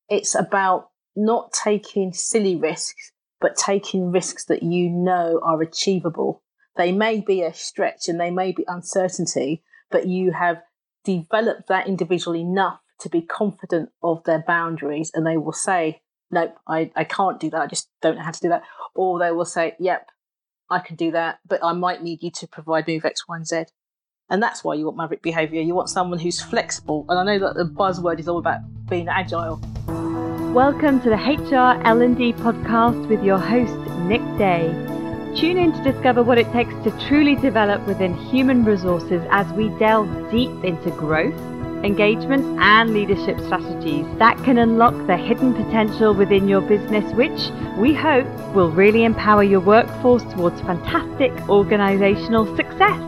it's about not taking silly risks, but taking risks that you know are achievable. They may be a stretch and they may be uncertainty, but you have developed that individual enough to be confident of their boundaries, and they will say, nope, I can't do that. I just don't know how to do that. Or they will say, yep, I can do that, but I might need you to provide me with X, Y, and Z. And that's why you want maverick behaviour. You want someone who's flexible. And I know that the buzzword is all about being agile. Welcome to the HR L&D podcast with your host, Nick Day. Tune in to discover what it takes to truly develop within human resources as we delve deep into growth, engagement and leadership strategies that can unlock the hidden potential within your business, which we hope will really empower your workforce towards fantastic organisational success.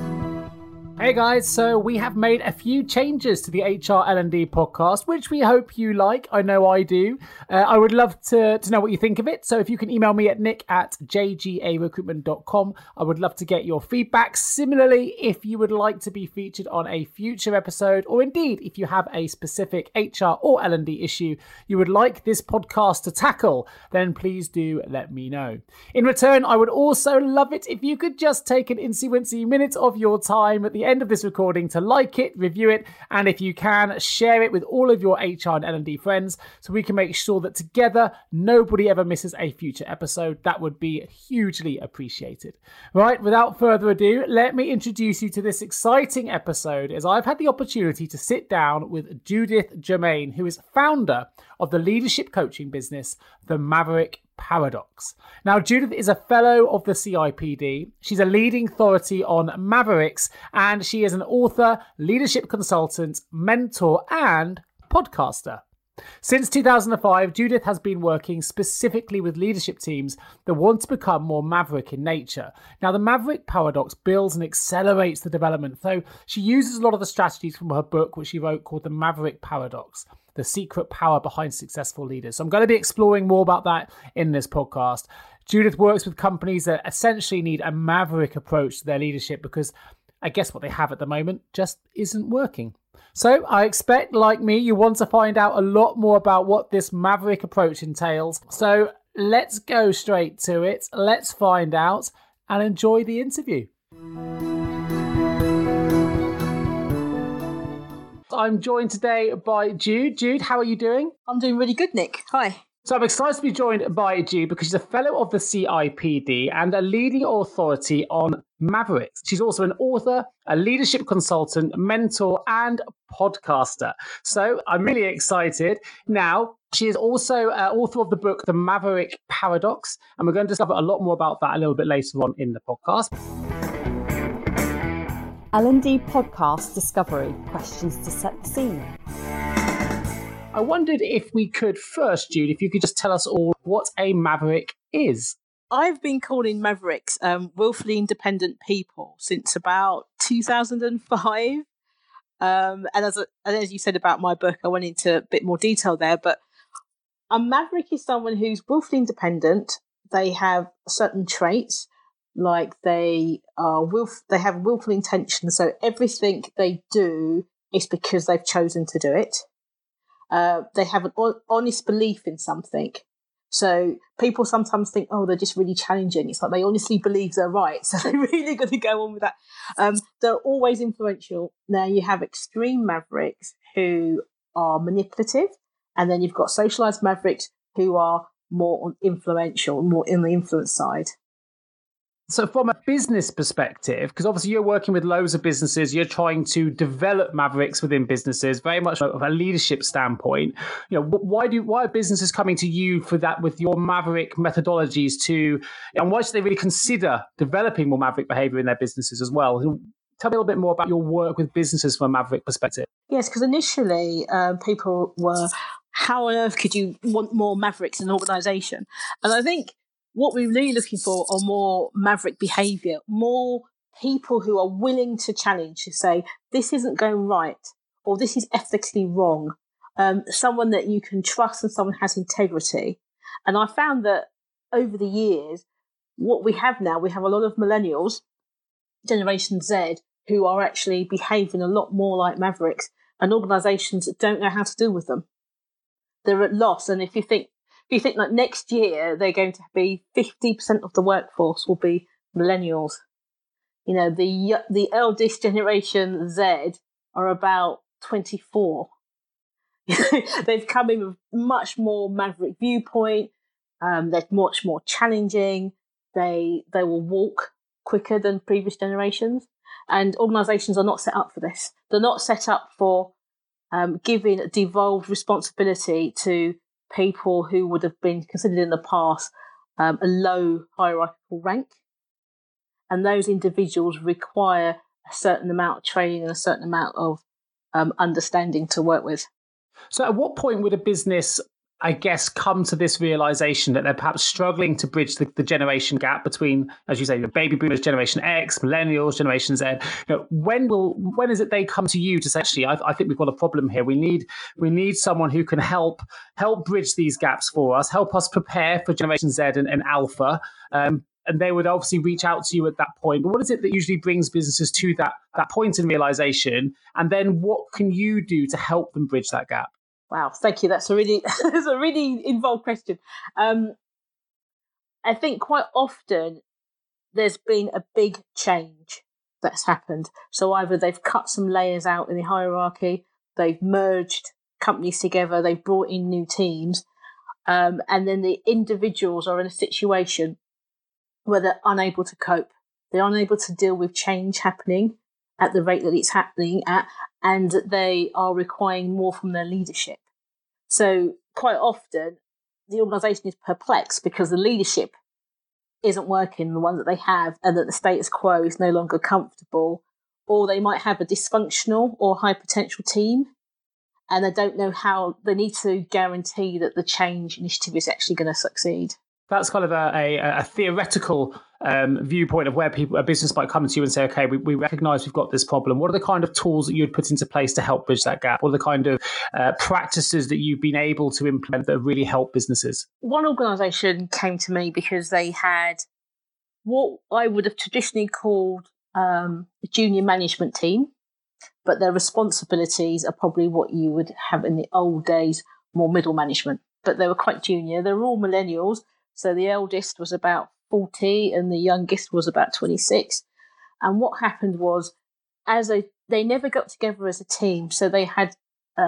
Hey guys, so we have made a few changes to the HR L&D podcast, which we hope you like. I know I do. I would love to know what you think of it. So if you can email me at nick@jgarecruitment.com, I would love to get your feedback. Similarly, if you would like to be featured on a future episode, or indeed if you have a specific HR or L&D issue you would like this podcast to tackle, then please do let me know. In return, I would also love it if you could just take an insy-wincy minute of your time at the end of this recording to like it, review it, and if you can, share it with all of your HR and L&D friends so we can make sure that together nobody ever misses a future episode. That would be hugely appreciated. Right, without further ado, let me introduce you to this exciting episode as I've had the opportunity to sit down with Judith Germain, who is founder of the leadership coaching business, The Maverick Paradox. Now, Judith is a fellow of the CIPD. She's a leading authority on Mavericks, and she is an author, leadership consultant, mentor, and podcaster. Since 2005, Judith has been working specifically with leadership teams that want to become more maverick in nature. Now, the Maverick Paradox builds and accelerates the development, so she uses a lot of the strategies from her book, which she wrote called The Maverick Paradox: The Secret Power Behind Successful Leaders. So I'm going to be exploring more about that in this podcast. Judith works with companies that essentially need a maverick approach to their leadership because I guess what they have at the moment just isn't working. So I expect, like me, you want to find out a lot more about what this maverick approach entails. So let's go straight to it. Let's find out and enjoy the interview. I'm joined today by Jude. Jude, how are you doing? I'm doing really good, Nick. Hi. So I'm excited to be joined by Jude because she's a fellow of the CIPD and a leading authority on Mavericks. She's also an author, a leadership consultant, mentor, and podcaster. So I'm really excited. Now, she is also author of the book, The Maverick Paradox, and we're going to discover a lot more about that a little bit later on in the podcast. L&D podcast discovery, questions to set the scene. I wondered if we could first, Jude, if you could just tell us all what a maverick is. I've been calling mavericks willfully independent people since about 2005. And as you said about my book, I went into a bit more detail there. But a maverick is someone who's willfully independent. They have certain traits, like they have willful intention. So everything they do is because they've chosen to do it. They have an honest belief in something. So people sometimes think, oh, they're just really challenging. It's like they honestly believe they're right. So they're really going to go on with that. They're always influential. Now you have extreme mavericks who are manipulative. And then you've got socialized mavericks who are more influential, more in the influence side. So from a business perspective, because obviously you're working with loads of businesses, you're trying to develop mavericks within businesses, very much of a leadership standpoint. You know, why are businesses coming to you for that with your maverick methodologies and why should they really consider developing more maverick behavior in their businesses as well? Tell me a little bit more about your work with businesses from a maverick perspective. Yes, because initially people were, how on earth could you want more mavericks in an organisation? And I think what we're really looking for are more maverick behaviour, more people who are willing to challenge, to say, this isn't going right, or this is ethically wrong. Someone that you can trust and someone has integrity. And I found that over the years, what we have now, we have a lot of millennials, Generation Z, who are actually behaving a lot more like mavericks, and organisations don't know how to deal with them. they're at loss. And if you think like next year, they're going to be 50% of the workforce will be millennials. You know, the eldest generation Z are about 24. They've come in with much more maverick viewpoint. They're much more challenging. They will walk quicker than previous generations. And organisations are not set up for this. They're not set up for giving devolved responsibility to people who would have been considered in the past a low hierarchical rank. And those individuals require a certain amount of training and a certain amount of understanding to work with. So at what point would a business, I guess, come to this realization that they're perhaps struggling to bridge the generation gap between, as you say, the baby boomers, Generation X, millennials, Generation Z? You know, when is it they come to you to say, actually, I think we've got a problem here. We need someone who can help bridge these gaps for us, help us prepare for Generation Z and Alpha. And they would obviously reach out to you at that point. But what is it that usually brings businesses to that point in realization? And then what can you do to help them bridge that gap? Wow, thank you. That's a really involved question. I think quite often there's been a big change that's happened. So either they've cut some layers out in the hierarchy, they've merged companies together, they've brought in new teams, and then the individuals are in a situation where they're unable to cope. They're unable to deal with change happening at the rate that it's happening at, and they are requiring more from their leadership. So quite often the organisation is perplexed because the leadership isn't working, the one that they have, and that the status quo is no longer comfortable, or they might have a dysfunctional or high potential team, and they don't know how they need to guarantee that the change initiative is actually going to succeed. That's kind of a theoretical viewpoint of where a business might come to you and say, okay, we recognize we've got this problem. What are the kind of tools that you'd put into place to help bridge that gap? What are the kind of practices that you've been able to implement that really help businesses? One organisation came to me because they had what I would have traditionally called a junior management team, but their responsibilities are probably what you would have in the old days, more middle management. But they were quite junior. They were all millennials. So the eldest was about 40 and the youngest was about 26. And what happened was, they never got together as a team, so they had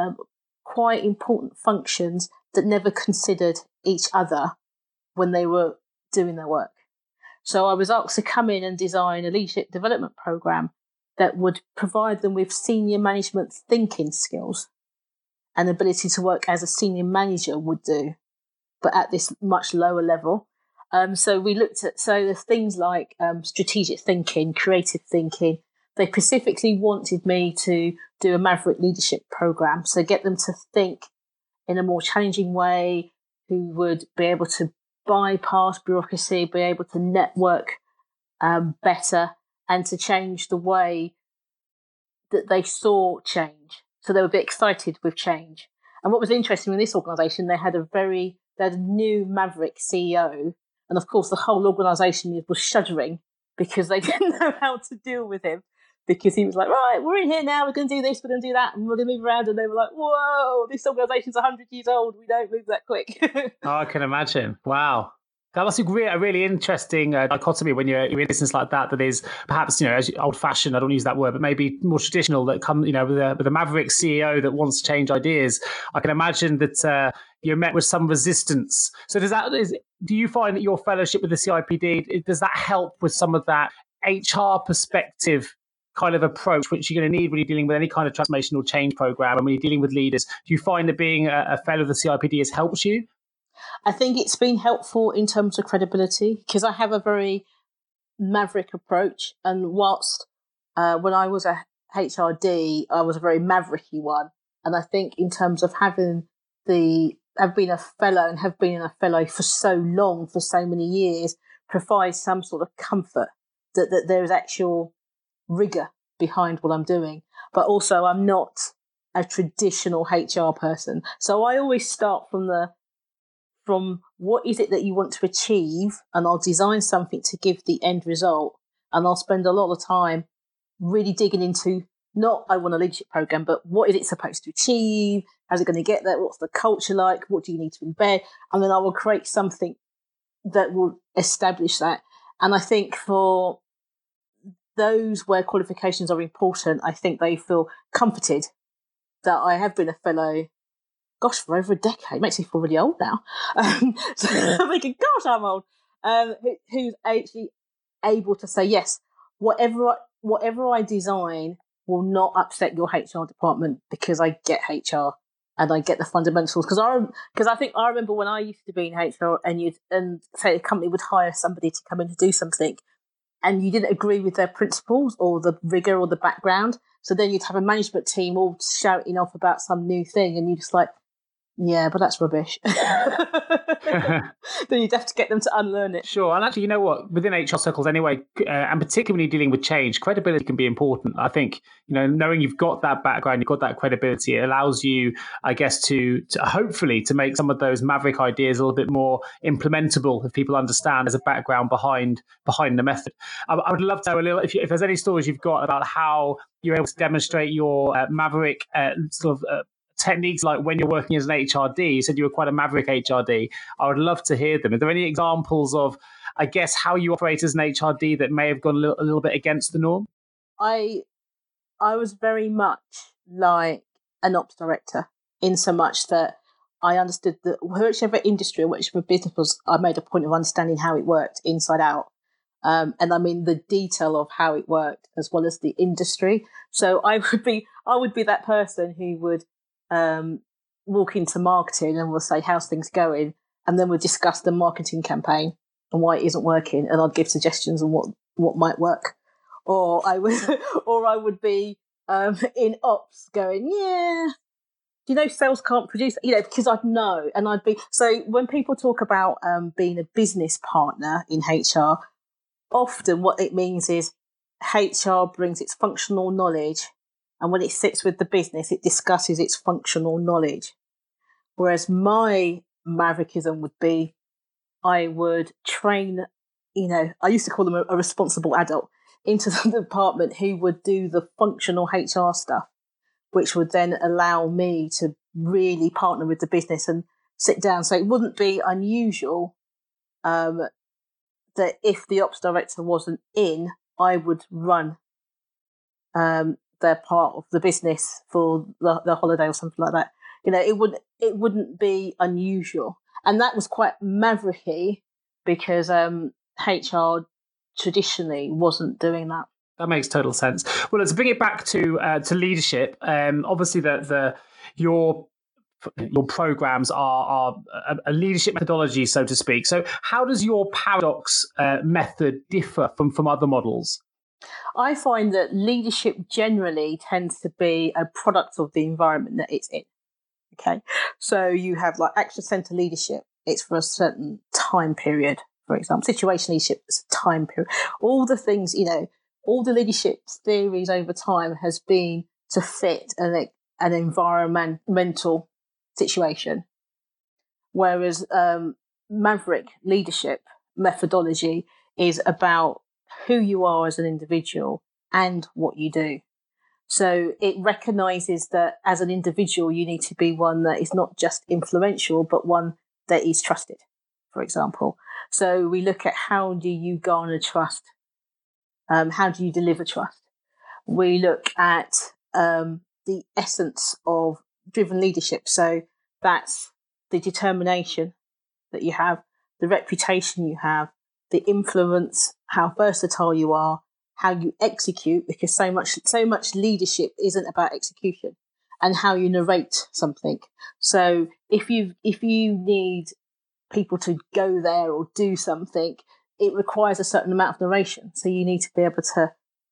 quite important functions that never considered each other when they were doing their work. So I was asked to come in and design a leadership development program that would provide them with senior management thinking skills and ability to work as a senior manager would do, but at this much lower level. So we looked at, there's things like strategic thinking, creative thinking. They specifically wanted me to do a Maverick leadership program, so get them to think in a more challenging way, who would be able to bypass bureaucracy, be able to network better, and to change the way that they saw change. So they were a bit excited with change. And what was interesting in this organisation, they had a new Maverick CEO. And of course, the whole organisation was shuddering because they didn't know how to deal with him, because he was like, right, we're in here now, we're going to do this, we're going to do that, and we're going to move around. And they were like, whoa, this organisation's 100 years old, we don't move that quick. Oh, I can imagine. Wow. That's a really interesting dichotomy when you're in a business like that is perhaps, as old-fashioned, I don't use that word, but maybe more traditional, that come, with a Maverick CEO that wants to change ideas. I can imagine that you're met with some resistance. So do you find that your fellowship with the CIPD, does that help with some of that HR perspective kind of approach, which you're going to need when you're dealing with any kind of transformational change program and when you're dealing with leaders? Do you find that being a fellow of the CIPD has helped you? I think it's been helpful in terms of credibility, because I have a very maverick approach. And whilst when I was a HRD, I was a very mavericky one. And I think in terms of I've been a fellow and have been a fellow for so long, for so many years, provides some sort of comfort that there is actual rigour behind what I'm doing. But also I'm not a traditional HR person. So I always start from what is it that you want to achieve, and I'll design something to give the end result. And I'll spend a lot of time really digging into not I want a leadership program, but what is it supposed to achieve? How's it going to get there? What's the culture like? What do you need to embed? And then I will create something that will establish that. And I think for those where qualifications are important, I think they feel comforted that I have been a fellow, gosh, for over a decade. It makes me feel really old now. So I'm thinking, gosh, I'm old. Who's actually able to say, yes, whatever I design will not upset your HR department because I get HR and I get the fundamentals. Because I think I remember when I used to be in HR and say a company would hire somebody to come in to do something, and you didn't agree with their principles or the rigor or the background. So then you'd have a management team all shouting off about some new thing, and you're just like, yeah, but that's rubbish. Then you'd have to get them to unlearn it. Sure. And actually, you know what? Within HR circles anyway, and particularly when you're dealing with change, credibility can be important. I think, knowing you've got that background, you've got that credibility, it allows you, I guess, to hopefully to make some of those maverick ideas a little bit more implementable if people understand there's a background behind the method. I would love to know a little, if there's any stories you've got about how you're able to demonstrate your maverick techniques, like when you're working as an HRD. You said you were quite a maverick HRD. I would love to hear them. Are there any examples of, I guess, how you operate as an HRD that may have gone a little bit against the norm? I was very much like an ops director in so much that I understood that whichever industry or whichever business was, I made a point of understanding how it worked inside out. And I mean the detail of how it worked as well as the industry. So I would be that person who would walk into marketing and we'll say, how's things going? And then we'll discuss the marketing campaign and why it isn't working. And I'd give suggestions on what might work. Or I would be in ops going, yeah, sales can't produce, because I'd know. And I'd be, so when people talk about being a business partner in HR, often what it means is HR brings its functional knowledge, and when it sits with the business, it discusses its functional knowledge. Whereas my maverickism would be, I would train, I used to call them a responsible adult, into the department who would do the functional HR stuff, which would then allow me to really partner with the business and sit down. So it wouldn't be unusual that if the ops director wasn't in, I would run their part of the business for the holiday or something like that. It wouldn't be unusual. And that was quite mavericky because HR traditionally wasn't doing that. That makes total sense. Well, let's bring it back to leadership. Obviously, your programs are a leadership methodology, so to speak. So how does your Paradox method differ from other models? I find that leadership generally tends to be a product of the environment that it's in. Okay. So you have like action center leadership. It's for a certain time period, for example. Situation leadership is a time period. All the things, all the leadership theories over time has been to fit an environmental situation. Whereas Maverick leadership methodology is about who you are as an individual and what you do. So it recognizes that as an individual, you need to be one that is not just influential, but one that is trusted, for example. So we look at how do you garner trust? How do you deliver trust? We look at the essence of driven leadership. So that's the determination that you have, the reputation you have, the influence, how versatile you are, how you execute, because so much leadership isn't about execution, and how you narrate something. So if you need people to go there or do something, it requires a certain amount of narration. So you need to be able to.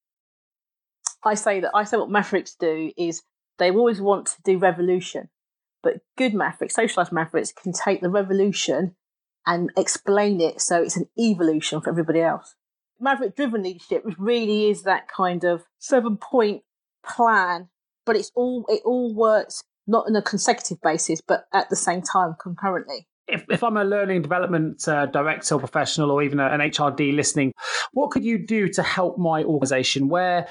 I say what Mavericks do is they always want to do revolution, but good Mavericks, socialized Mavericks, can take the revolution and explain it so it's an evolution for everybody else. Maverick-driven leadership really is that kind of 7-point plan, but it all works not on a consecutive basis, but at the same time, concurrently. If I'm a learning development director or professional or even an HRD listening, what could you do to help my organization? Where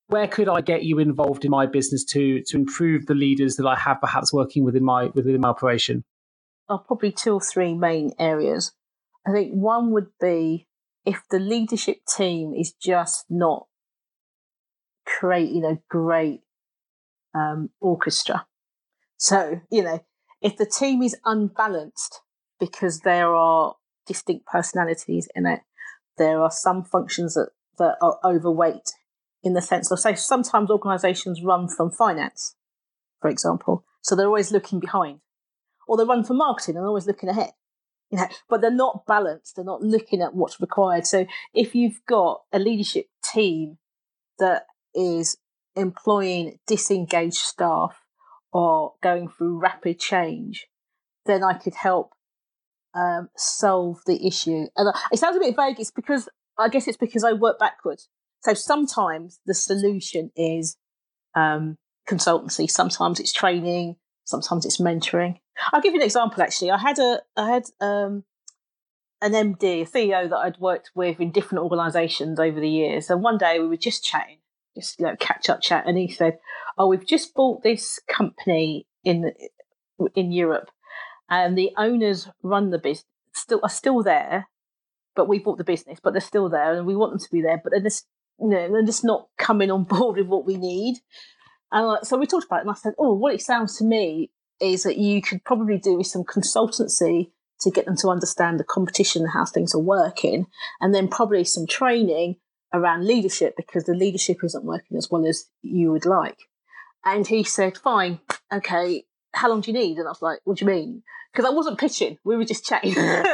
where could I get you involved in my business to improve the leaders that I have perhaps working within my operation? Probably 2 or 3 main areas. I think one would be if the leadership team is just not creating a great orchestra. So, if the team is unbalanced because there are distinct personalities in it, there are some functions that are overweight in the sense of, say, sometimes organisations run from finance, for example. So they're always looking behind. Or they run from marketing and always looking ahead. But they're not balanced. They're not looking at what's required. So if you've got a leadership team that is employing disengaged staff or going through rapid change, then I could help solve the issue. And it sounds a bit vague. It's because I work backwards. So sometimes the solution is consultancy. Sometimes it's training. Sometimes it's mentoring. I'll give you an example. Actually, I had an MD, a CEO that I'd worked with in different organisations over the years. And one day we were just chatting, just catch up chat, and he said, "Oh, we've just bought this company in Europe, and the owners run the business. Are still there, but we bought the business, but they're still there, and we want them to be there, but they're just not coming on board with what we need." And so we talked about it, and I said, "Oh, what it sounds to me is that you could probably do with some consultancy to get them to understand the competition and how things are working, and then probably some training around leadership because the leadership isn't working as well as you would like." And he said, "Fine, okay, how long do you need?" And I was like, "What do you mean?" Because I wasn't pitching, we were just chatting.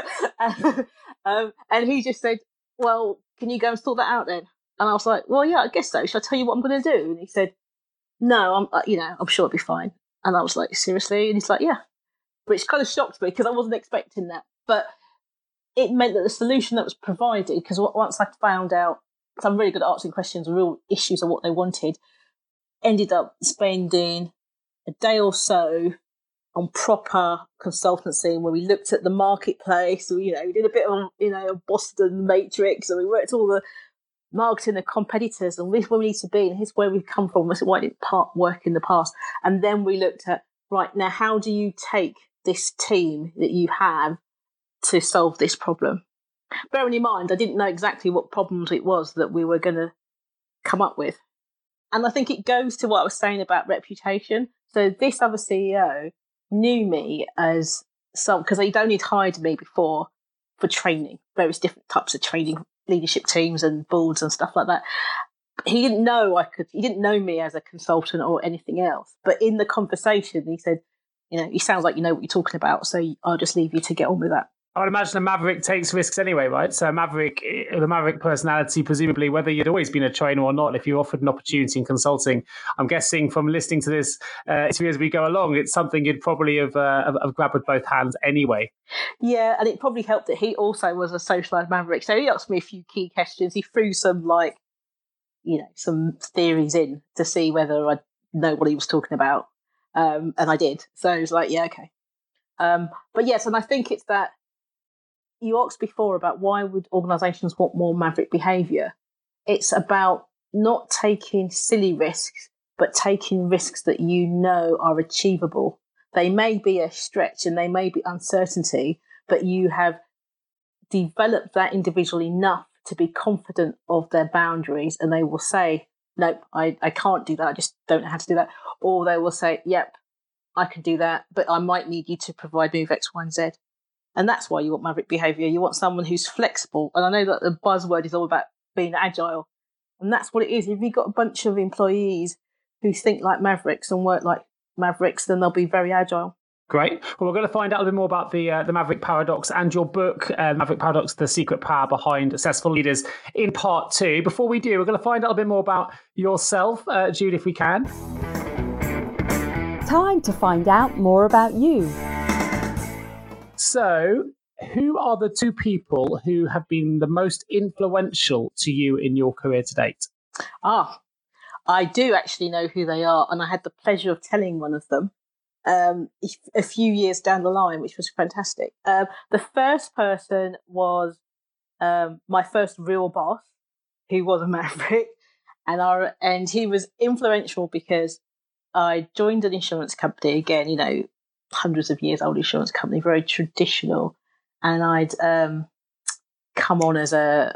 And he just said, "Well, can you go and sort that out then?" And I was like, "Well, yeah, I guess so. Shall I tell you what I'm going to do?" And he said, "No, I'm sure it'll be fine." And I was like, "Seriously?" And he's like, "Yeah," which kind of shocked me because I wasn't expecting that. But it meant that the solution that was provided, because once I found out, because I'm really good at answering questions, real issues of what they wanted, ended up spending a day or so on proper consultancy where we looked at the marketplace. We did a bit of, a Boston matrix, and we worked all the marketing the competitors, and this is where we need to be, and here's where we've come from, this is why it didn't work in the past. And then we looked at, right, now how do you take this team that you have to solve this problem? Bearing in mind, I didn't know exactly what problems it was that we were going to come up with. And I think it goes to what I was saying about reputation. So this other CEO knew me as because he'd only hired me before for training, various different types of training, leadership teams and boards and stuff like that. He didn't know he didn't know me as a consultant or anything else. But in the conversation, he said, "He sounds like you know what you're talking about, so I'll just leave you to get on with that." I would imagine a maverick takes risks anyway, right? So the maverick personality, presumably, whether you'd always been a trainer or not, if you're offered an opportunity in consulting, I'm guessing from listening to this interview as we go along, it's something you'd probably have grabbed with both hands anyway. Yeah, and it probably helped that he also was a socialised maverick. So he asked me a few key questions. He threw some some theories in to see whether I know what he was talking about. And I did. So it was like, yeah, okay. But yes, and I think it's that you asked before about why would organisations want more maverick behaviour. It's about not taking silly risks, but taking risks that you know are achievable. They may be a stretch and they may be uncertainty, but you have developed that individual enough to be confident of their boundaries, and they will say, "Nope, I can't do that. I just don't know how to do that." Or they will say, "Yep, I can do that, but I might need you to provide me with X, Y, and Z." And that's why you want maverick behaviour. You want someone who's flexible. And I know that the buzzword is all about being agile. And that's what it is. If you've got a bunch of employees who think like mavericks and work like mavericks, then they'll be very agile. Great. Well, we're going to find out a bit more about the Maverick Paradox and your book, Maverick Paradox, The Secret Power Behind Successful Leaders, in part 2. Before we do, we're going to find out a bit more about yourself, Jude, if we can. Time to find out more about you. So, who are the 2 people who have been the most influential to you in your career to date? I do actually know who they are, and I had the pleasure of telling one of them a few years down the line, which was fantastic. The first person was my first real boss, who was a maverick, And he was influential because I joined an insurance company, again, you know, hundreds of years old insurance company, very traditional. And I'd come on as an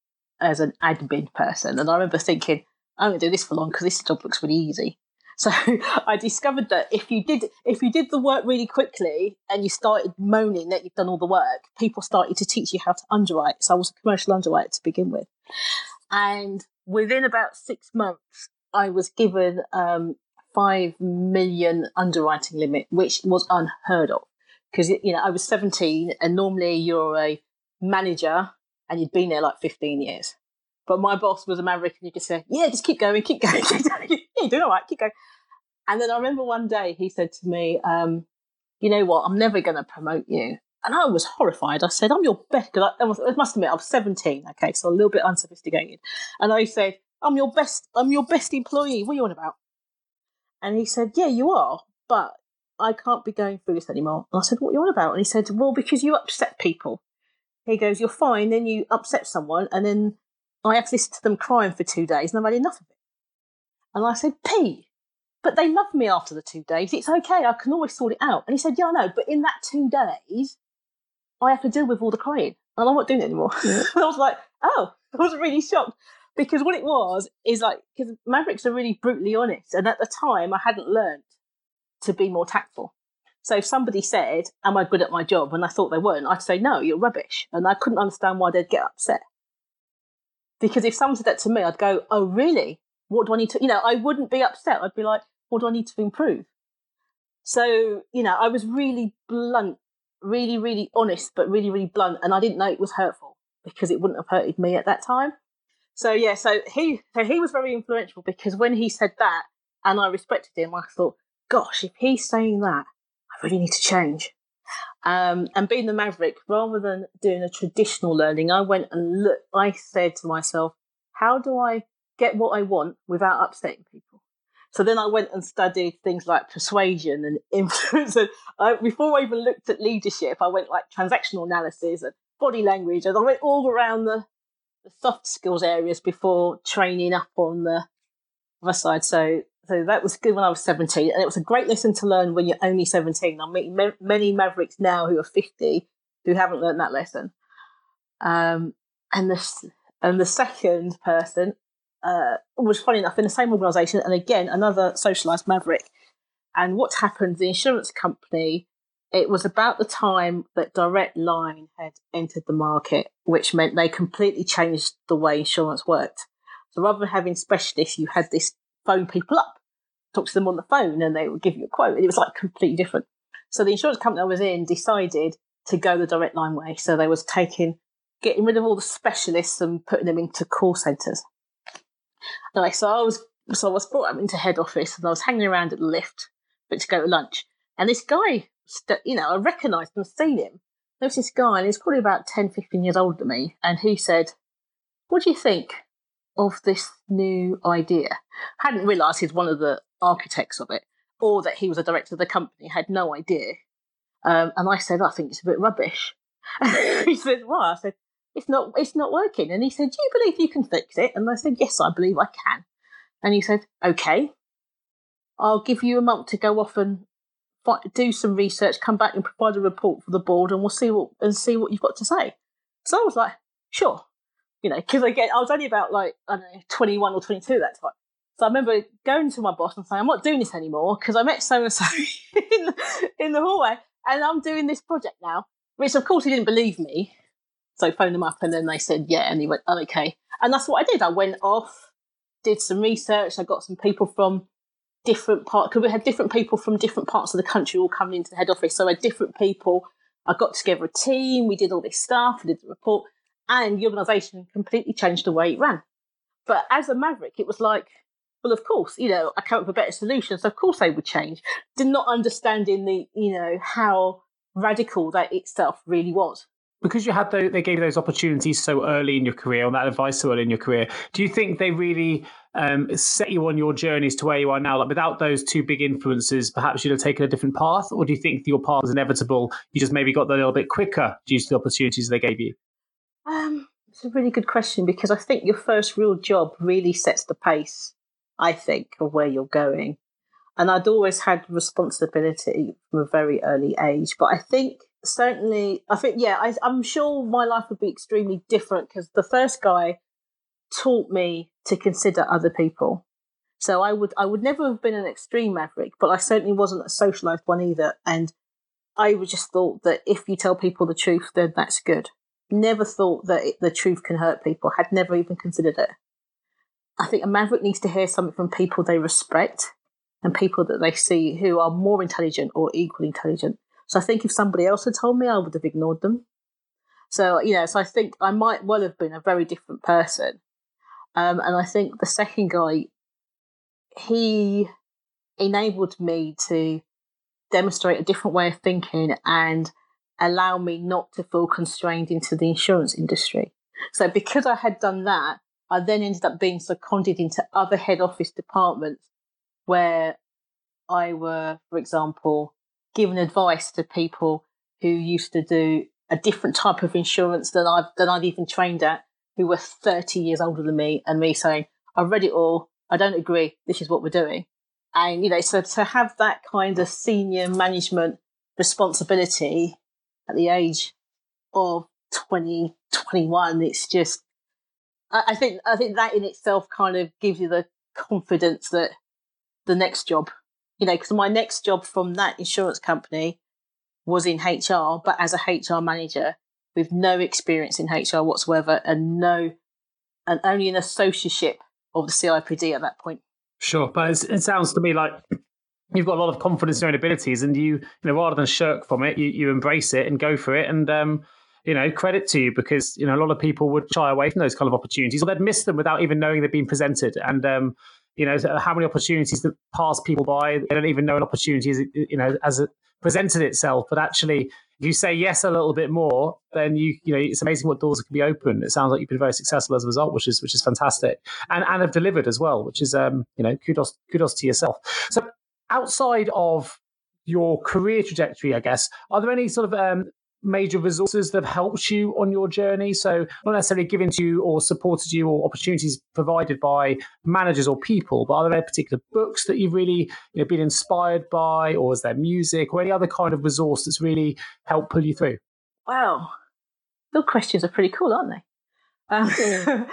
admin person. And I remember thinking, I'm going to do this for long because this job looks really easy. So I discovered that if you did the work really quickly and you started moaning that you've done all the work, people started to teach you how to underwrite. So I was a commercial underwriter to begin with. And within about 6 months, I was given 5 million underwriting limit, which was unheard of. Because, you know, I was 17 and normally you're a manager and you'd been there like 15 years. But my boss was a maverick and he just said, yeah, just keep going. Yeah, you're doing all right, keep going. And then I remember one day he said to me, you know what, I'm never going to promote you. And I was horrified. I said, I'm your best, because I must admit, I was 17, okay, so a little bit unsophisticated. And I said, I'm your best employee. What are you on about? And he said, yeah, you are, but I can't be going through this anymore. And I said, what are you on about? And he said, well, because you upset people. He goes, you're fine, then you upset someone, and then I have to listen to them crying for 2 days, and I've had enough of it. And I said, P, but they love me after the 2 days. It's okay, I can always sort it out. And he said, yeah, I know, but in that 2 days, I have to deal with all the crying, and I'm not doing it anymore. And I was like, oh, I was really shocked. Because what it was is like, because Mavericks are really brutally honest. And at the time, I hadn't learned to be more tactful. So if somebody said, am I good at my job? And I thought they weren't, I'd say, no, you're rubbish. And I couldn't understand why they'd get upset. Because if someone said that to me, I'd go, oh, really? What do I need to, I wouldn't be upset. I'd be like, what do I need to improve? So, I was really blunt, really, really honest, but really, really blunt. And I didn't know it was hurtful because it wouldn't have hurted me at that time. So he was very influential because when he said that and I respected him, I thought, gosh, if he's saying that, I really need to change. And being the maverick, rather than doing a traditional learning, I went and I said to myself, how do I get what I want without upsetting people? So then I went and studied things like persuasion and influence. And before I even looked at leadership, I went like transactional analysis and body language. And I went all around the soft skills areas before training up on the other side. So that was good when I was 17. And it was a great lesson to learn when you're only 17. I'm meeting many mavericks now who are 50 who haven't learned that lesson. And the second person was, funny enough, in the same organisation, and again, another socialised maverick. And what happened, the insurance company, it was about the time that Direct Line had entered the market, which meant they completely changed the way insurance worked. So rather than having specialists, you had this phone people up, talk to them on the phone, and they would give you a quote. And it was like completely different. So the insurance company I was in decided to go the Direct Line way. So they was getting rid of all the specialists and putting them into call centres. Anyway, so I was brought up into head office and I was hanging around at the lift, but to go to lunch. And this guy, I recognised and seen him. There was this guy, and he's probably about 10, 15 years older than me. And he said, what do you think of this new idea? I hadn't realised he's one of the architects of it, or that he was a director of the company. I had no idea. And I said, I think it's a bit rubbish. And he said, why? I said, it's not working. And he said, do you believe you can fix it? And I said, yes, I believe I can. And he said, okay, I'll give you a month to go off and do some research, come back and provide a report for the board, and we'll see what you've got to say. So I was like, sure, because again, I was only about 21 or 22 at that time. So I remember going to my boss and saying, I'm not doing this anymore because I met so-and-so in the hallway and I'm doing this project now, which of course he didn't believe me. So I phoned them up and then they said, yeah, and he went, oh, okay. And that's what I did. I went off, did some research. I got some people from different parts, because we had different people from different parts of the country all coming into the head office. So I had different people. I got together a team. We did all this stuff. I did the report. And the organisation completely changed the way it ran. But as a maverick, it was like, well, of course, I came up with a better solution. So of course they would change. Did not understanding how radical that itself really was. Because they gave you those opportunities so early in your career, on that advice so early in your career, do you think they really set you on your journeys to where you are now? Like without those two big influences, perhaps you'd have taken a different path? Or do you think your path was inevitable? You just maybe got there a little bit quicker due to the opportunities they gave you? It's a really good question, because I think your first real job really sets the pace, I think, of where you're going. And I'd always had responsibility from a very early age. But I think I'm sure my life would be extremely different, because the first guy taught me to consider other people. So I would never have been an extreme maverick, but I certainly wasn't a socialized one either. And I just thought that if you tell people the truth, then that's good. Never thought that the truth can hurt people. Had never even considered it. I think a maverick needs to hear something from people they respect and people that they see who are more intelligent or equally intelligent. So I think if somebody else had told me, I would have ignored them. So, so I think I might well have been a very different person. And I think the second guy, he enabled me to demonstrate a different way of thinking and allow me not to feel constrained into the insurance industry. So because I had done that, I then ended up being seconded into other head office departments where I were, for example, giving advice to people who used to do a different type of insurance than I'd even trained at, who were 30 years older than me, and me saying, I've read it all, I don't agree, this is what we're doing. And, so to have that kind of senior management responsibility at the age of 20, 21, it's just, I think that in itself kind of gives you the confidence that the next job, because my next job from that insurance company was in HR, but as a HR manager with no experience in HR whatsoever, and only an associateship of the CIPD at that point. Sure, but it sounds to me like you've got a lot of confidence in your own abilities, and you rather than shirk from it, you embrace it and go for it. And credit to you, because a lot of people would shy away from those kind of opportunities, or they'd miss them without even knowing they've been presented. And how many opportunities that pass people by, they don't even know an opportunity as it presented itself. But actually, if you say yes a little bit more, then it's amazing what doors can be open. It sounds like you've been very successful as a result, which is fantastic, and have delivered as well, which is kudos to yourself. So outside of your career trajectory, I guess, are there any sort of major resources that have helped you on your journey? So not necessarily given to you or supported you, or opportunities provided by managers or people, but are there any particular books that you've really been inspired by, or is there music or any other kind of resource that's really helped pull you through? Wow. Your questions are pretty cool, aren't they?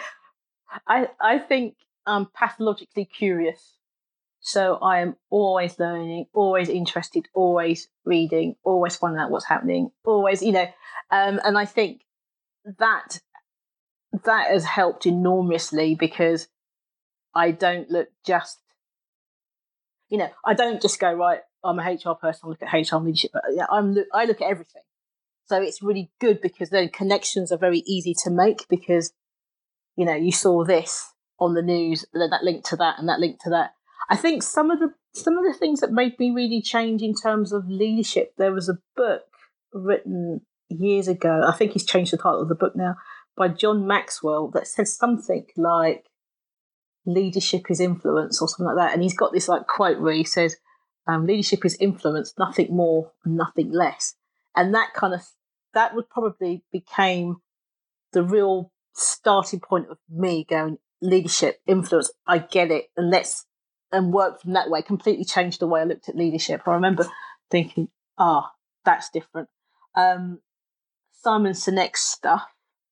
I think I'm pathologically curious. So I am always learning, always interested, always reading, always finding out what's happening, always, and I think that has helped enormously, because I don't look just, I don't just go, right, I'm a HR person, I look at HR leadership, but I look at everything. So it's really good, because then connections are very easy to make, because, you saw this on the news, and then that linked to that, and that linked to that. I think some of the things that made me really change in terms of leadership, there was a book written years ago, I think he's changed the title of the book now, by John Maxwell, that says something like leadership is influence, or something like that. And he's got this quote where he says, leadership is influence, nothing more and nothing less. And that would probably became the real starting point of me going, leadership, influence, I get it, and work from that way. Completely changed the way I looked at leadership. I remember thinking, that's different. Simon Sinek's stuff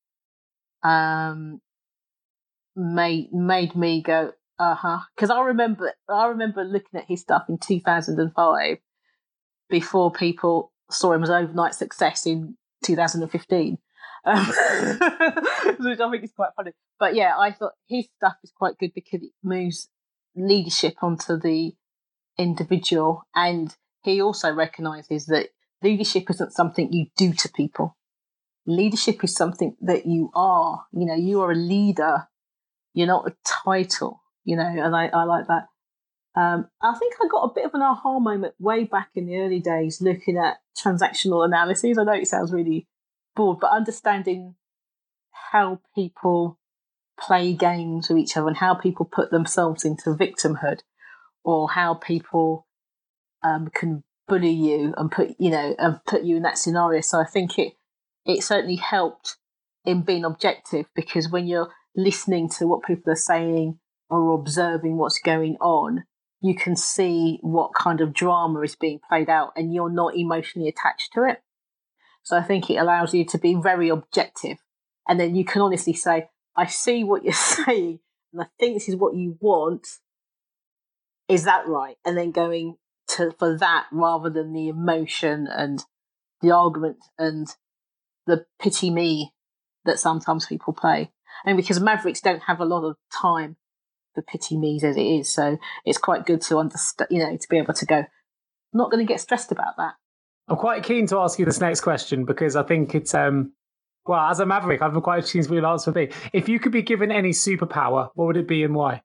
made me go, because I remember looking at his stuff in 2005 before people saw him as overnight success in 2015. Which I think is quite funny. But yeah, I thought his stuff is quite good, because it moves leadership onto the individual, and he also recognizes that leadership isn't something you do to people. Leadership is something that you are. You are a leader. You're not a title. And I like that. I think I got a bit of an aha moment way back in the early days looking at transactional analyses. I know it sounds really broad, but understanding how people play games with each other, and how people put themselves into victimhood, or how people can bully you and put you in that scenario. So I think it certainly helped in being objective, because when you're listening to what people are saying or observing what's going on, you can see what kind of drama is being played out and you're not emotionally attached to it. So I think it allows you to be very objective. And then you can honestly say, I see what you're saying and I think this is what you want. Is that right? And then going for that rather than the emotion and the argument and the pity me that sometimes people play. And because Mavericks don't have a lot of time for pity me's as it is, so it's quite good to understand, to be able to go, I'm not going to get stressed about that. I'm quite keen to ask you this next question because I think it's, as a Maverick, I'm quite keen to what your answer would be. If you could be given any superpower, what would it be and why?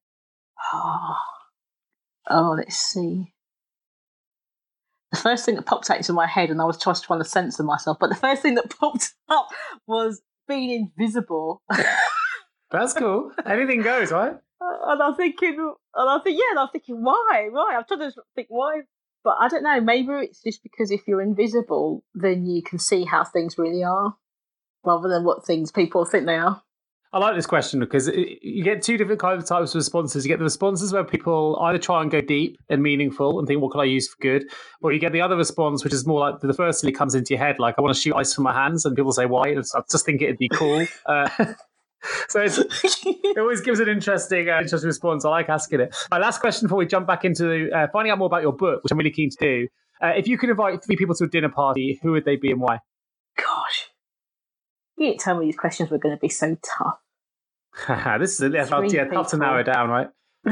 Let's see. The first thing that popped out into my head, and I was just trying to censor myself, but the first thing that popped up was being invisible. That's cool. Anything goes, right? And I'm thinking, why? I'm trying to think why, but I don't know. Maybe it's just because if you're invisible, then you can see how things really are, rather than what things people think they are. I like this question because you get two different types of responses. You get the responses where people either try and go deep and meaningful and think, what can I use for good? Or you get the other response, which is more like the first thing that comes into your head, like, I want to shoot ice from my hands. And people say, why? I just think it'd be cool. So it always gives an interesting response. I like asking it. My last question before we jump back into finding out more about your book, which I'm really keen to do. If you could invite 3 people to a dinner party, who would they be and why? Gosh. You didn't tell me these questions were going to be so tough. This is tough to narrow down, right?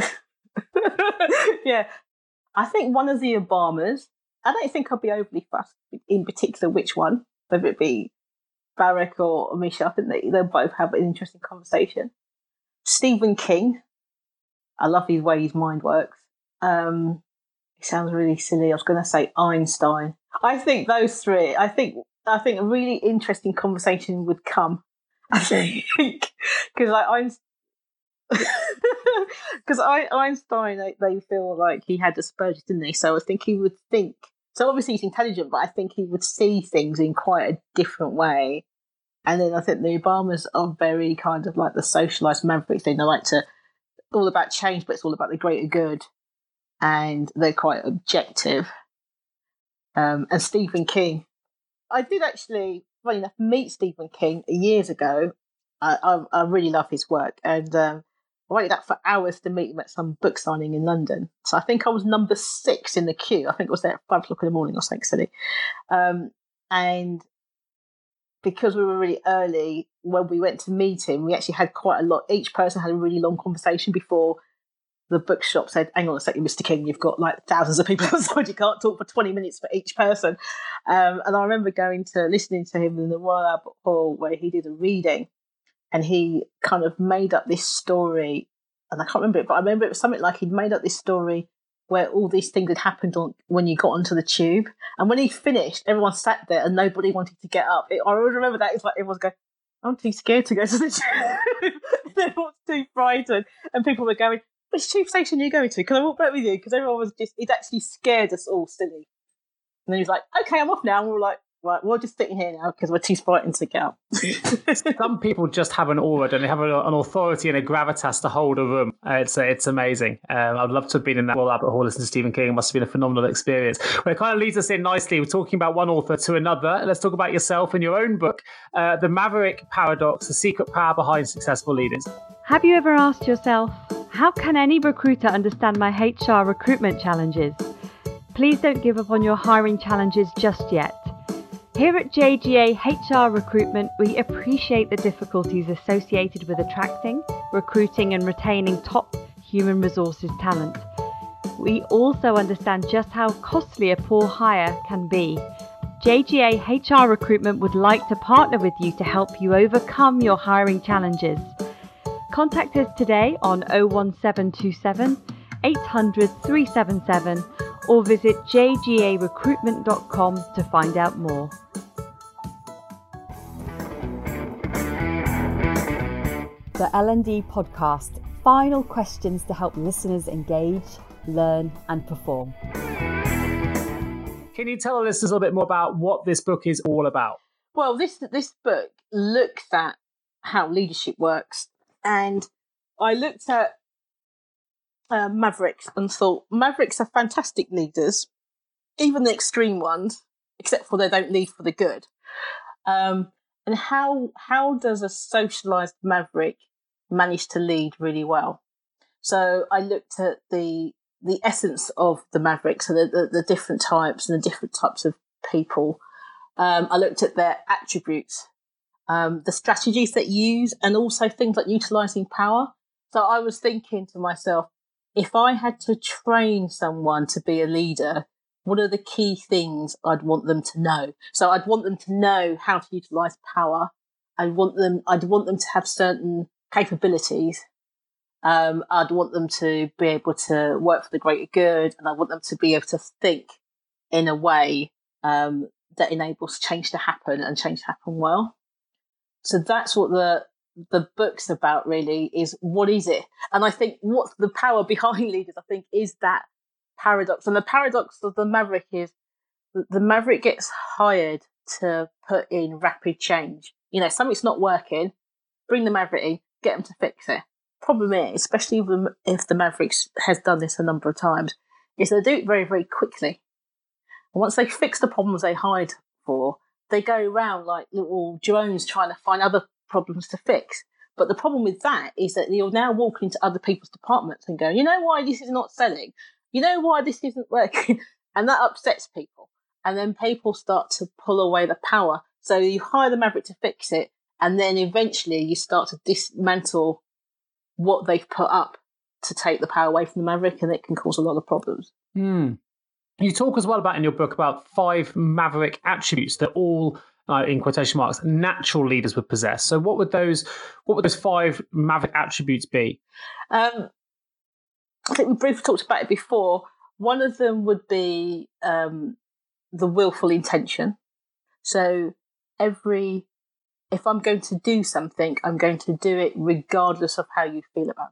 Yeah. I think one of the Obamas. I don't think I'll be overly fussed in particular which one, whether it be Barack or Michelle. I think they'll both have an interesting conversation. Stephen King. I love his way his mind works. It sounds really silly. I was going to say Einstein. I think those 3. I think a really interesting conversation would come. I think because Einstein, they feel like he had Asperger's, didn't they? So I think he would think. So obviously he's intelligent, but I think he would see things in quite a different way. And then I think the Obamas are very kind of like the socialized Mavericks thing. They like to all about change, but it's all about the greater good, and they're quite objective. And Stephen King, I did actually, funny enough, meet Stephen King years ago. I really love his work, and I waited out for hours to meet him at some book signing in London. So I think I was number 6 in the queue. I think I was there at 5 o'clock in the morning or something silly. And because we were really early, when we went to meet him, we actually had quite a lot. Each person had a really long conversation before the bookshop said, hang on a second, Mr. King, you've got like thousands of people outside. You can't talk for 20 minutes for each person. And I remember listening to him in the Royal Albert Hall where he did a reading. And he kind of made up this story, and I can't remember it, but I remember it was something like he'd made up this story where all these things had happened when you got onto the tube. And when he finished, everyone sat there and nobody wanted to get up. I always remember that. It's like everyone's going, I'm too scared to go to the tube. Everyone's too frightened. And people were going, which tube station are you going to? Can I walk back with you? Because everyone was he'd actually scared us all silly. And then he was like, okay, I'm off now. And we were like, right, we're just sitting here now because we're too frightened to get up. Some people just have an aura, and they have an authority and a gravitas to hold a room. It's amazing. I'd love to have been in that Royal Albert Hall listening to Stephen King. It must have been a phenomenal experience. Well, it kind of leads us in nicely. We're talking about one author to another. Let's talk about yourself and your own book, The Maverick Paradox, The Secret Power Behind Successful Leaders. Have you ever asked yourself, how can any recruiter understand my HR recruitment challenges? Please don't give up on your hiring challenges just yet. Here at JGA HR Recruitment, we appreciate the difficulties associated with attracting, recruiting and retaining top human resources talent. We also understand just how costly a poor hire can be. JGA HR Recruitment would like to partner with you to help you overcome your hiring challenges. Contact us today on 01727 800 377 or visit jgarecruitment.com to find out more. The L&D podcast. Final questions to help listeners engage, learn and perform. Can you tell our listeners a little bit more about what this book is all about? Well, this book looks at how leadership works. And I looked at Mavericks and thought, Mavericks are fantastic leaders, even the extreme ones, except for they don't lead for the good. And how does a socialized Maverick manage to lead really well? So I looked at the essence of the Mavericks, so the different types and the different types of people. I looked at their attributes, the strategies that use, and also things like utilizing power. So I was thinking to myself, if I had to train someone to be a leader, what are the key things I'd want them to know? So I'd want them to know how to utilize power. I'd want them to have certain capabilities. I'd want them to be able to work for the greater good, and I want them to be able to think in a way that enables change to happen and change to happen well. So that's what the book's about, really, is what is it? And I think what's the power behind leaders, I think, is that paradox. And the paradox of the Maverick is the Maverick gets hired to put in rapid change. Something's not working, bring the Maverick in, get them to fix it. Problem is, especially if the Mavericks has done this a number of times, is they do it very, very quickly. And once they fix the problems they hired for, they go around like little drones trying to find other problems to fix. But the problem with that is that you're now walking into other people's departments and going, you know why this is not selling? You know why this isn't working? And that upsets people. And then people start to pull away the power. So you hire the Maverick to fix it, and then eventually you start to dismantle what they've put up to take the power away from the Maverick, and it can cause a lot of problems. You talk as well about in your book about 5 Maverick attributes that all, in quotation marks, natural leaders would possess. So what would those 5 Maverick attributes be? I think we briefly talked about it before. One of them would be the willful intention. So if I'm going to do something, I'm going to do it regardless of how you feel about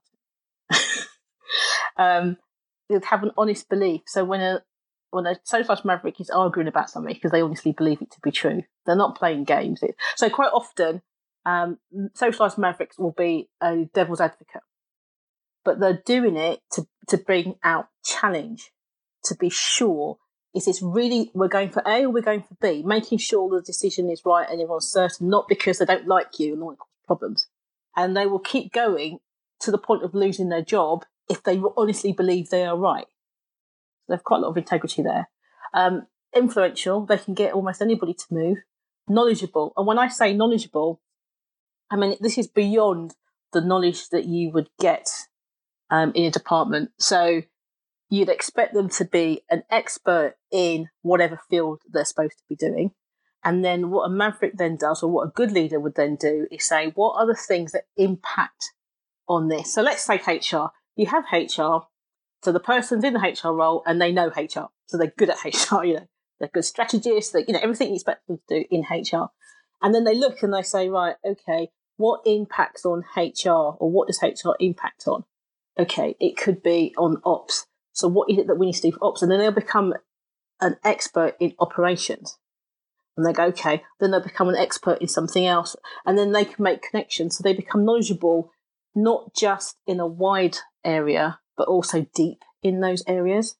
it. You'd have an honest belief. So when a socialized Maverick is arguing about something because they honestly believe it to be true, they're not playing games. So quite often, socialized Mavericks will be a devil's advocate, but they're doing it to bring out challenge, to be sure, is this really, we're going for A or we're going for B, making sure the decision is right and everyone's certain, not because they don't like you and want to cause problems. And they will keep going to the point of losing their job if they honestly believe they are right. So they've quite a lot of integrity there. Influential, they can get almost anybody to move. Knowledgeable. And when I say knowledgeable, I mean, this is beyond the knowledge that you would get in a department. So you'd expect them to be an expert in whatever field they're supposed to be doing. And then what a Maverick then does, or what a good leader would then do, is say, what are the things that impact on this? So let's say HR. You have HR, so the person's in the HR role and they know HR. So they're good at HR, they're good strategists, everything you expect them to do in HR. And then they look and they say, right, okay, what impacts on HR, or what does HR impact on? Okay, it could be on ops. So what is it that we need to do for ops? And then they'll become an expert in operations. And they go, okay, then they'll become an expert in something else. And then they can make connections. So they become knowledgeable, not just in a wide area, but also deep in those areas.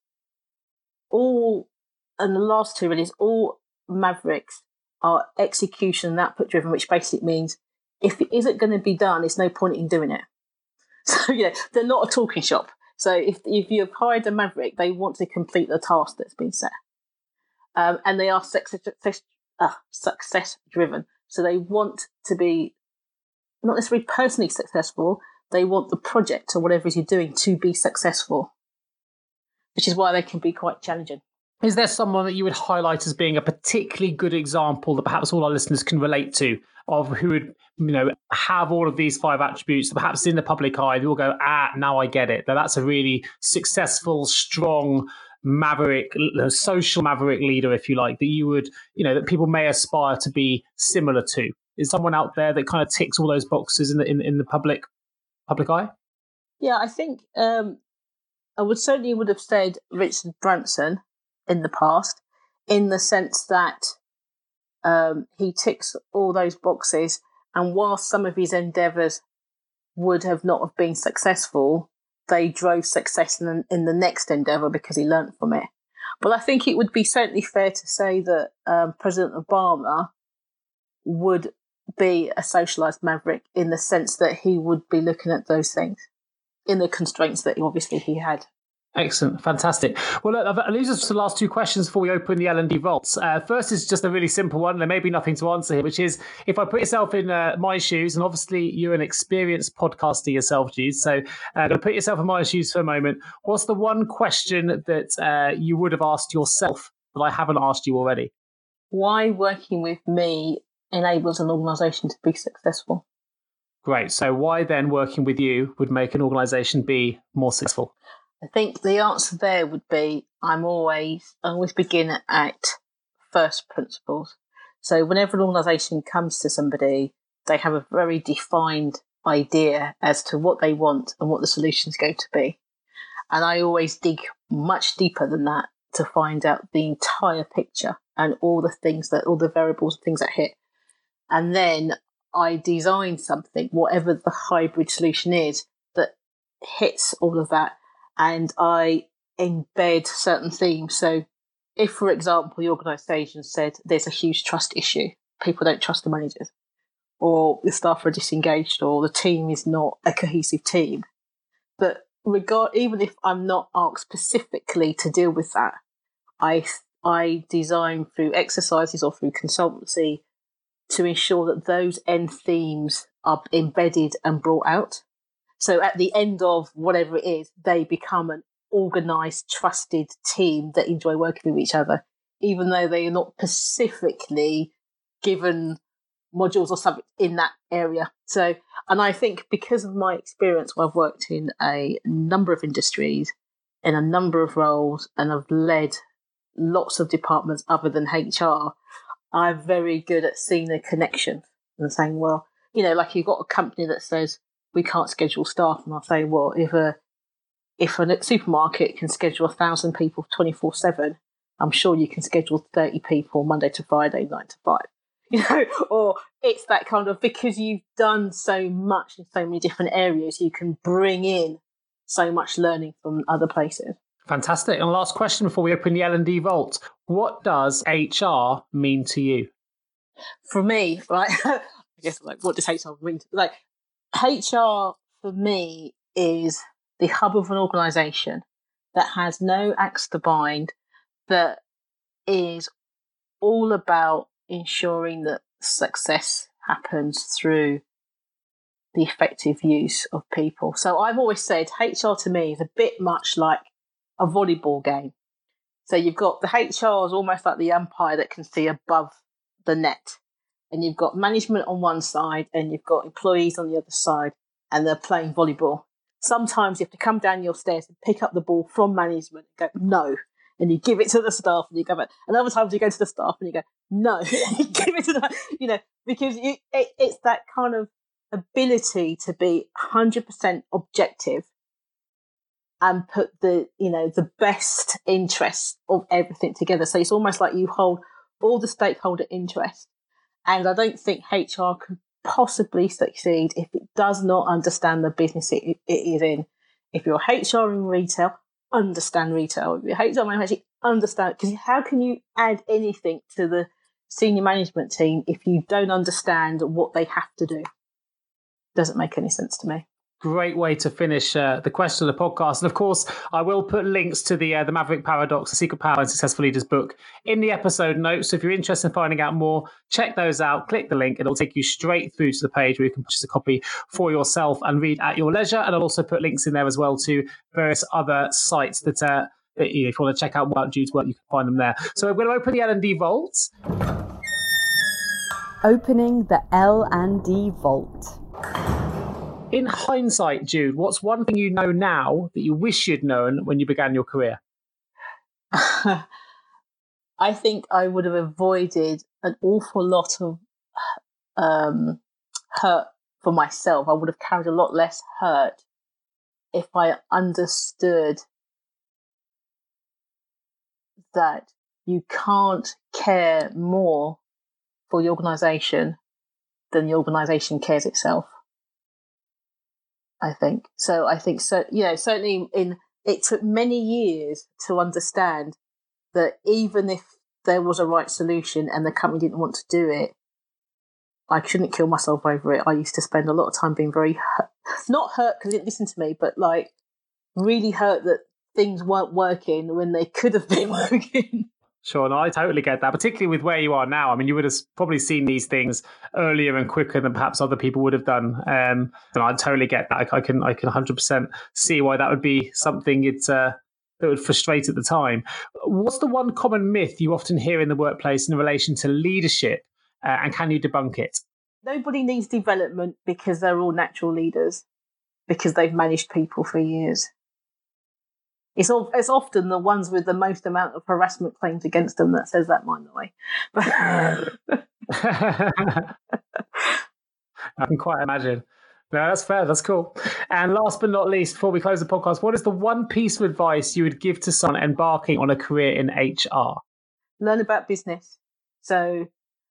And the last two really is all Mavericks are execution and output driven, which basically means if it isn't going to be done, there's no point in doing it. So, they're not a talking shop. So if you've hired a Maverick, they want to complete the task that's been set. And they are success driven. So they want to be not necessarily personally successful, they want the project or whatever it is you're doing to be successful, which is why they can be quite challenging. Is there someone that you would highlight as being a particularly good example that perhaps all our listeners can relate to, of who would, have all of these 5 attributes that perhaps in the public eye, they will go, now I get it. That's a really successful, strong Maverick, social Maverick leader, if you like, that you would, that people may aspire to be similar to. Is someone out there that kind of ticks all those boxes in the public eye? Yeah, I think I would have said Richard Branson in the past, in the sense that he ticks all those boxes, And whilst some of his endeavours would have not have been successful, they drove success in the next endeavour because he learnt from it. But I think it would be certainly fair to say that President Obama would be a socialised maverick in the sense that he would be looking at those things in the constraints that obviously he had. Excellent. Fantastic. Well, look, that leaves us to the last two questions before we open the L&D vaults. First is just a really simple one. There may be nothing to answer here, which is if I put yourself in my shoes, and obviously you're an experienced podcaster yourself, Jude, so put yourself in my shoes for a moment. What's the one question that you would have asked yourself that I haven't asked you already? Why working with me enables an organisation to be successful? Great. So why then working with you would make an organisation be more successful? I think the answer there would be I always begin at first principles. So whenever an organisation comes to somebody, they have a very defined idea as to what they want and what the solution is going to be. And I always dig much deeper than that to find out the entire picture and all the variables and things that hit. And then I design something, whatever the hybrid solution is, that hits all of that. And I embed certain themes. So if, for example, the organisation said there's a huge trust issue, people don't trust the managers, or the staff are disengaged, or the team is not a cohesive team. But even if I'm not asked specifically to deal with that, I design through exercises or through consultancy to ensure that those end themes are embedded and brought out. So at the end of whatever it is, they become an organised, trusted team that enjoy working with each other, even though they are not specifically given modules or something in that area. So, and I think because of my experience, where I've worked in a number of industries, in a number of roles, and I've led lots of departments other than HR, I'm very good at seeing the connection and saying, well, like you've got a company that says, we can't schedule staff. And I'll say, well, if a supermarket can schedule 1,000 people 24/7, I'm sure you can schedule 30 people Monday to Friday, 9 to 5. Or it's that kind of, because you've done so much in so many different areas, you can bring in so much learning from other places. Fantastic. And last question before we open the L&D vault. What does HR mean to you? For me, right, I guess what does HR mean? HR for me is the hub of an organisation that has no axe to bind, that is all about ensuring that success happens through the effective use of people. So I've always said HR to me is a bit much like a volleyball game. So you've got the HR is almost like the umpire that can see above the net. And you've got management on one side and you've got employees on the other side, and they're playing volleyball. Sometimes you have to come down your stairs and pick up the ball from management and go, no. And you give it to the staff and you go back. And other times you go to the staff and you go, no. You give it to the, because it's that kind of ability to be 100% objective and put the best interests of everything together. So it's almost like you hold all the stakeholder interests. And I don't think HR can possibly succeed if it does not understand the business it is in. If you're HR in retail, understand retail. If you're HR manager, understand. Because how can you add anything to the senior management team if you don't understand what they have to do? Doesn't make any sense to me. Great way to finish the question of the podcast. And of course, I will put links to the Maverick Paradox, The Secret Power and Successful Leaders book in the episode notes. So if you're interested in finding out more, check those out, click the link, and it'll take you straight through to the page where you can purchase a copy for yourself and read at your leisure. And I'll also put links in there as well to various other sites that if you want to check out more about Jude's work, you can find them there. So we're going to open the L&D vault. Opening the L&D vault. In hindsight, Jude, what's one thing you know now that you wish you'd known when you began your career? I think I would have avoided an awful lot of hurt for myself. I would have carried a lot less hurt if I understood that you can't care more for the organisation than the organisation cares itself. I think so. Certainly it took many years to understand that even if there was a right solution and the company didn't want to do it, I shouldn't kill myself over it. I used to spend a lot of time being very not hurt because they didn't listen to me, but like really hurt that things weren't working when they could have been working. Sure, no, I totally get that, particularly with where you are now. I mean, you would have probably seen these things earlier and quicker than perhaps other people would have done. And I totally get that. I can 100% see why that would be something that would frustrate at the time. What's the one common myth you often hear in the workplace in relation to leadership, and can you debunk it? Nobody needs development because they're all natural leaders, because they've managed people for years. It's often the ones with the most amount of harassment claims against them that says that, mind the way. I can quite imagine. No, that's fair. That's cool. And last but not least, before we close the podcast, what is the one piece of advice you would give to someone embarking on a career in HR? Learn about business. So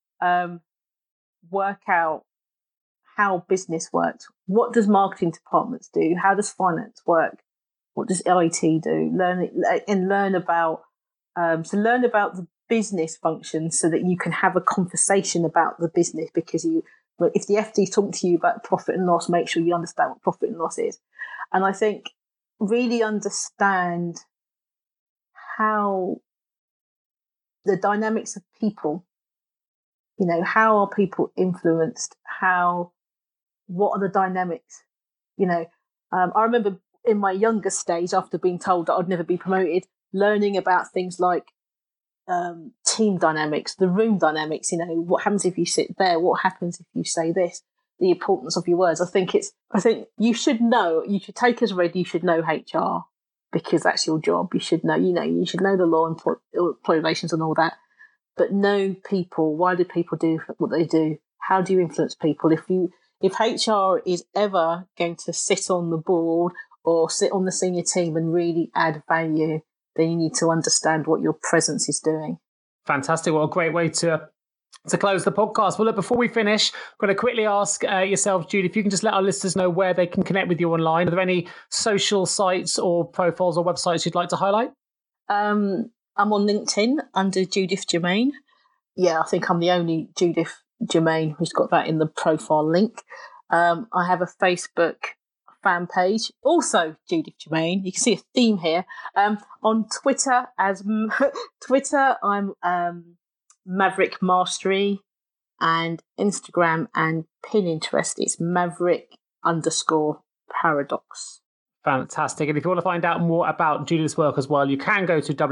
work out how business works. What does marketing departments do? How does finance work? What does IT do? Learn about the business function so that you can have a conversation about the business. Because if the FD talking to you about profit and loss, make sure you understand what profit and loss is. And I think really understand how the dynamics of people. How are people influenced? What are the dynamics? I remember in my younger stage, after being told that I'd never be promoted, learning about things like team dynamics, the room dynamics, what happens if you sit there, what happens if you say this, the importance of your words. I think you should know, you should take as read, you should know HR because that's your job. You should know, you should know the law and employee relations and all that, but know people. Why do people do what they do? How do you influence people? If HR is ever going to sit on the board or sit on the senior team and really add value, then you need to understand what your presence is doing. Fantastic. Well, a great way to close the podcast. Well, look, before we finish, I'm going to quickly ask yourself, Jude, if you can just let our listeners know where they can connect with you online. Are there any social sites or profiles or websites you'd like to highlight? I'm on LinkedIn under Judith Germain. Yeah, I think I'm the only Judith Germain who's got that in the profile link. I have a Facebook fan page, also Judith Germain. You can see a theme here. On Twitter, I'm Maverick Mastery, and Instagram and Pinterest, it's Maverick_Paradox. Fantastic. And if you want to find out more about Judith's work as well, you can go to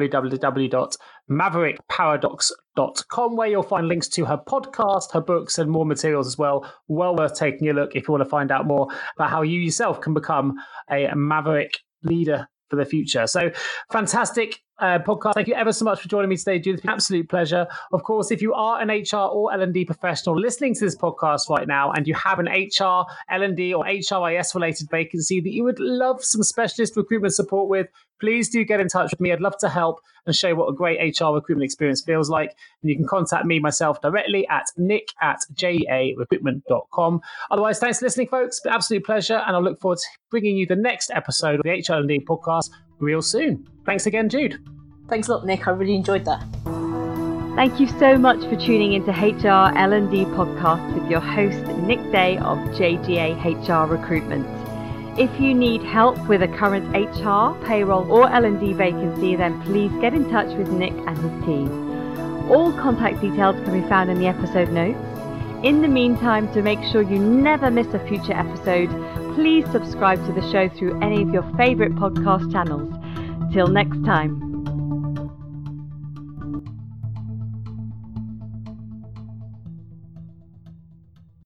www.maverickparadox.com, where you'll find links to her podcast, her books, and more materials as well. Well worth taking a look if you want to find out more about how you yourself can become a Maverick leader for the future. So fantastic podcast. Thank you ever so much for joining me today, Judith. It's been an absolute pleasure. Of course, if you are an HR or L&D professional listening to this podcast right now and you have an HR, L&D or HRIS related vacancy that you would love some specialist recruitment support with, please do get in touch with me. I'd love to help and show what a great HR recruitment experience feels like. And you can contact me myself directly at nick@jarecruitment.com. Otherwise, thanks for listening, folks. It's been an absolute pleasure. And I'll look forward to bringing you the next episode of the HR L&D podcast real soon. Thanks again, Jude. Thanks a lot, Nick. I really enjoyed that. Thank you so much for tuning into HR L&D podcast with your host, Nick Day of JGA HR Recruitment. If you need help with a current HR, payroll or L&D vacancy, then please get in touch with Nick and his team. All contact details can be found in the episode notes. In the meantime, to make sure you never miss a future episode, please subscribe to the show through any of your favourite podcast channels. Till next time.